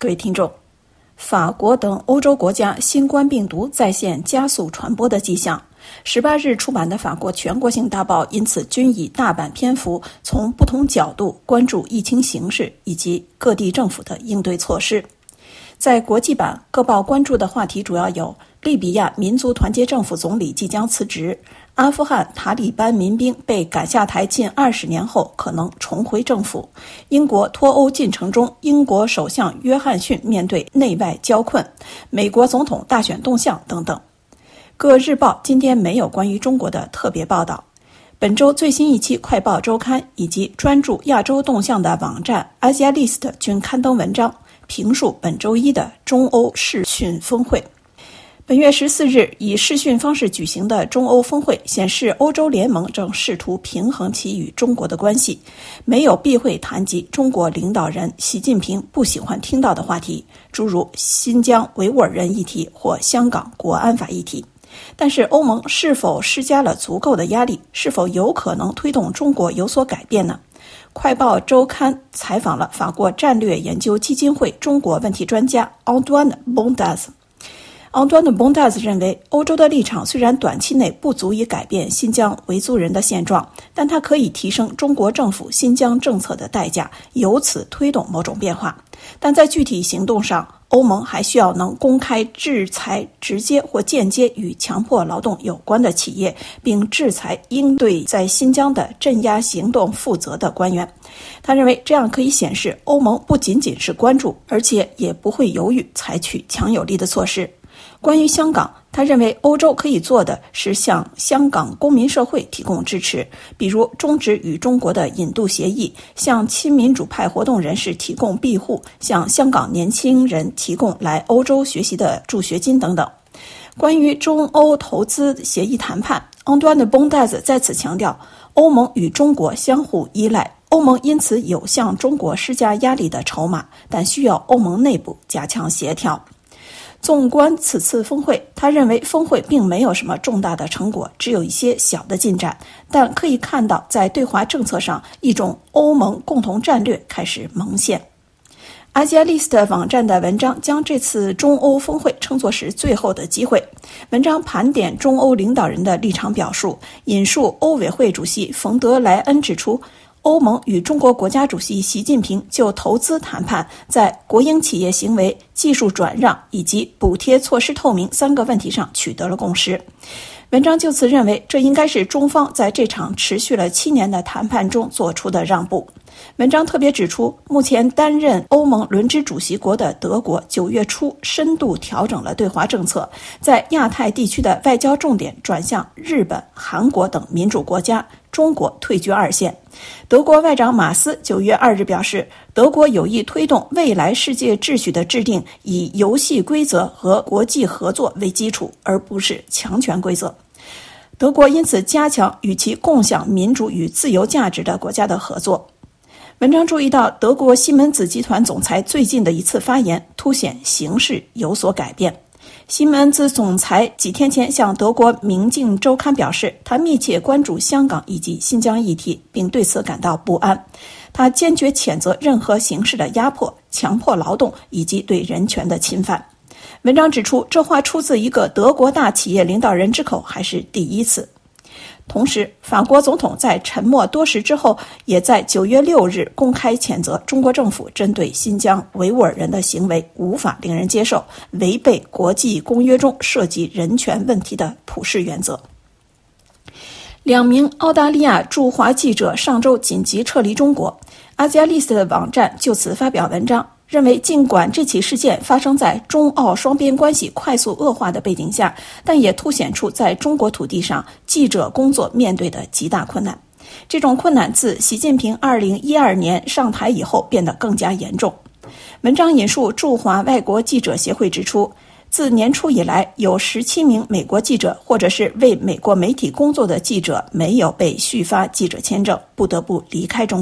各位听众，法国等欧洲国家新冠病毒再现加速传播的迹象。18日出版的法国全国性大报因此均以大版篇幅从不同角度关注疫情形势以及各地政府的应对措施。在国际版，各报关注的话题主要有利比亚民族团结政府总理即将辞职，阿富汗塔利班民兵被赶下台近20年后可能重回政府，英国脱欧进程中英国首相约翰逊面对内外交困，美国总统大选动向等等。各日报今天没有关于中国的特别报道。本周最新一期快报周刊以及专注亚洲动向的网站 Asialist 均刊登文章，评述本周一的中欧视讯峰会。本月14日以视讯方式举行的中欧峰会显示，欧洲联盟正试图平衡其与中国的关系，没有避讳谈及中国领导人习近平不喜欢听到的话题，诸如新疆维吾尔人议题或香港国安法议题。但是欧盟是否施加了足够的压力，是否有可能推动中国有所改变呢？快报周刊采访了法国战略研究基金会中国问题专家 Antoine Bondas。Antoine Bondas 认为，欧洲的立场虽然短期内不足以改变新疆维族人的现状，但它可以提升中国政府新疆政策的代价，由此推动某种变化。但在具体行动上，欧盟还需要能公开制裁直接或间接与强迫劳动有关的企业，并制裁应对在新疆的镇压行动负责的官员。他认为这样可以显示欧盟不仅仅是关注，而且也不会犹豫采取强有力的措施。关于香港，他认为欧洲可以做的是向香港公民社会提供支持，比如终止与中国的引渡协议，向亲民主派活动人士提供庇护，向香港年轻人提供来欧洲学习的助学金等等。关于中欧投资协议谈判，Antoine Bondas在此强调，欧盟与中国相互依赖，欧盟因此有向中国施加压力的筹码，但需要欧盟内部加强协调。纵观此次峰会，他认为峰会并没有什么重大的成果，只有一些小的进展，但可以看到在对华政策上一种欧盟共同战略开始萌现。Asialist 网站的文章将这次中欧峰会称作是最后的机会。文章盘点中欧领导人的立场表述，引述欧委会主席冯德莱恩指出，欧盟与中国国家主席习近平就投资谈判、在国营企业行为、技术转让以及补贴措施透明3个问题上取得了共识。文章就此认为，这应该是中方在这场持续了7年的谈判中做出的让步。文章特别指出，目前担任欧盟轮值主席国的德国9月初深度调整了对华政策，在亚太地区的外交重点转向日本、韩国等民主国家，中国退居2线。德国外长马斯9月2日表示，德国有意推动未来世界秩序的制定以游戏规则和国际合作为基础，而不是强权规则。德国因此加强与其共享民主与自由价值的国家的合作。文章注意到，德国西门子集团总裁最近的一次发言凸显形势有所改变。西门子总裁几天前向德国《明镜周刊》表示，他密切关注香港以及新疆议题，并对此感到不安。他坚决谴责任何形式的压迫、强迫劳动以及对人权的侵犯。文章指出，这话出自一个德国大企业领导人之口还是第一次。同时，法国总统在沉默多时之后，也在9月6日公开谴责中国政府针对新疆维吾尔人的行为无法令人接受，违背国际公约中涉及人权问题的普世原则。2名澳大利亚驻华记者上周紧急撤离中国。Asialist 的网站就此发表文章，认为尽管这起事件发生在中澳双边关系快速恶化的背景下，但也凸显出在中国土地上记者工作面对的极大困难。这种困难自习近平2012年上台以后变得更加严重。文章引述驻华外国记者协会指出，自年初以来，有17名美国记者或者是为美国媒体工作的记者没有被续发记者签证，不得不离开中国。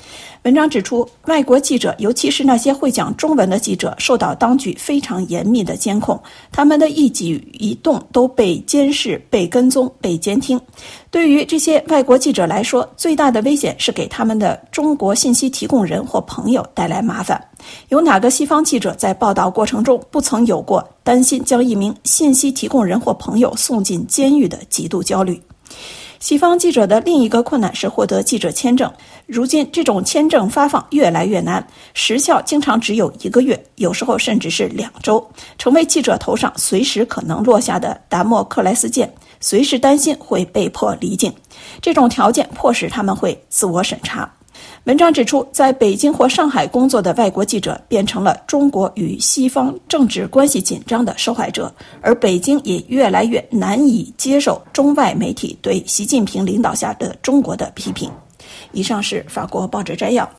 文章指出，外国记者，尤其是那些会讲中文的记者，受到当局非常严密的监控，他们的一举一动都被监视、被跟踪、被监听。对于这些外国记者来说，最大的危险是给他们的中国信息提供人或朋友带来麻烦。有哪个西方记者在报道过程中不曾有过担心将一名信息提供人或朋友送进监狱的极度焦虑？西方记者的另一个困难是获得记者签证。如今这种签证发放越来越难，时效经常只有1个月，有时候甚至是2周，成为记者头上随时可能落下的达莫克莱斯剑，随时担心会被迫离境。这种条件迫使他们会自我审查。文章指出，在北京或上海工作的外国记者变成了中国与西方政治关系紧张的受害者，而北京也越来越难以接受中外媒体对习近平领导下的中国的批评。以上是法国报纸摘要。